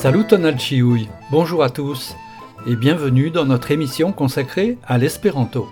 Saluton al ĉiuj, bonjour à tous, et bienvenue dans notre émission consacrée à l'espéranto.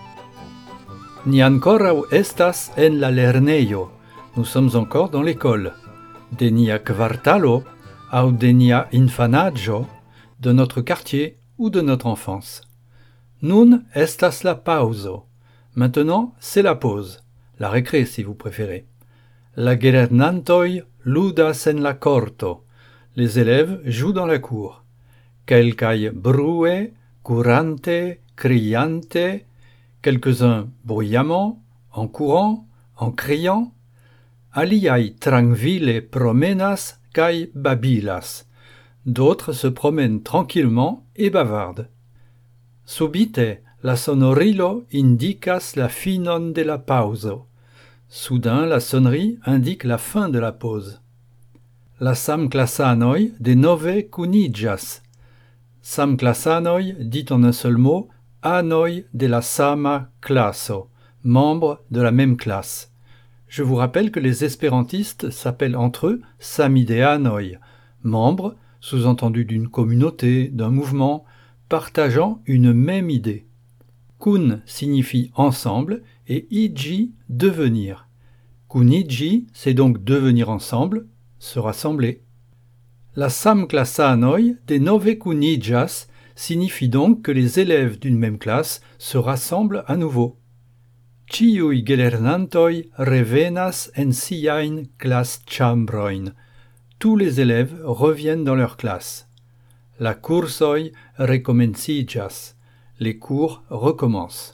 Ni ankoraŭ estas en la lernejo, nous sommes encore dans l'école, de nia kvartalo aŭ de nia infanaĝo, de notre quartier ou de notre enfance. Nun estas la paŭzo, maintenant c'est la pause, la récré si vous préférez. La gelernantoj ludas en la korto. Les élèves jouent dans la cour. Kelkaj brue, kurante, criante, quelques-uns bruyamment, en courant, en criant. Aliaj trankvile promenas kaj babilas. D'autres se promènent tranquillement et bavardent. Subite la sonorilo indikas la finon de la paŭzo. Soudain, la sonnerie indique la fin de la pause. La samklasanoj denove kuniĝas. Samklasanoj dit en un seul mot anoj de la sama klaso, membres de la même classe. Je vous rappelle que les espérantistes s'appellent entre eux samideanoj, membres, sous-entendu d'une communauté, d'un mouvement, partageant une même idée. Kun signifie ensemble et iji devenir. Kuniĝi, c'est donc devenir ensemble, se rassembler. La samklasanoj denove kuniĝas signifie donc que les élèves d'une même classe se rassemblent à nouveau. Ĉiuj gelernantoj revenas en siajn klasĉambrojn. Tous les élèves reviennent dans leur classe. La kursoj rekomenciĝas. Les cours recommencent.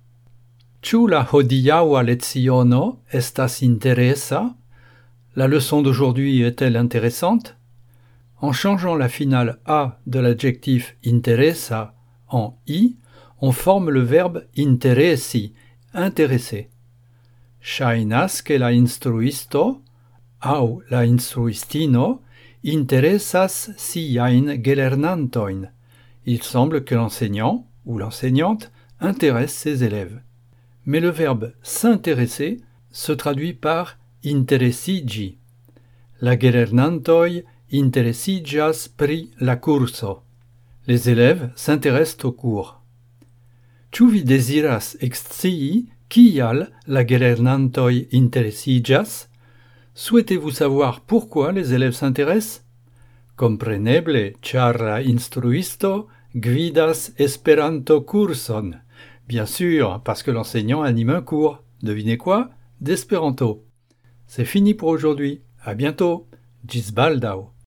Ĉu la hodiaŭa leciono estas interesa? La leçon d'aujourd'hui est-elle intéressante? En changeant la finale A de l'adjectif interesa en I, on forme le verbe interesi, intéresser. Ŝajnas ke la instruisto aŭ la instruistino interesas siajn gelernantojn. Il semble que l'enseignant ou l'enseignante intéresse ses élèves. Mais le verbe s'intéresser se traduit par interesiĝi. La gelernantoj interesiĝas pri la kurso. Les élèves s'intéressent au cours. Ĉu vi deziras ekscii kial la gelernantoj interesiĝas? Souhaitez-vous savoir pourquoi les élèves s'intéressent? Kompreneble, ĉar la instruisto gvidas Esperanto-kurson. Bien sûr, parce que l'enseignant anime un cours. Devinez quoi? D'espéranto. C'est fini pour aujourd'hui. À bientôt. Ĝis baldaŭ.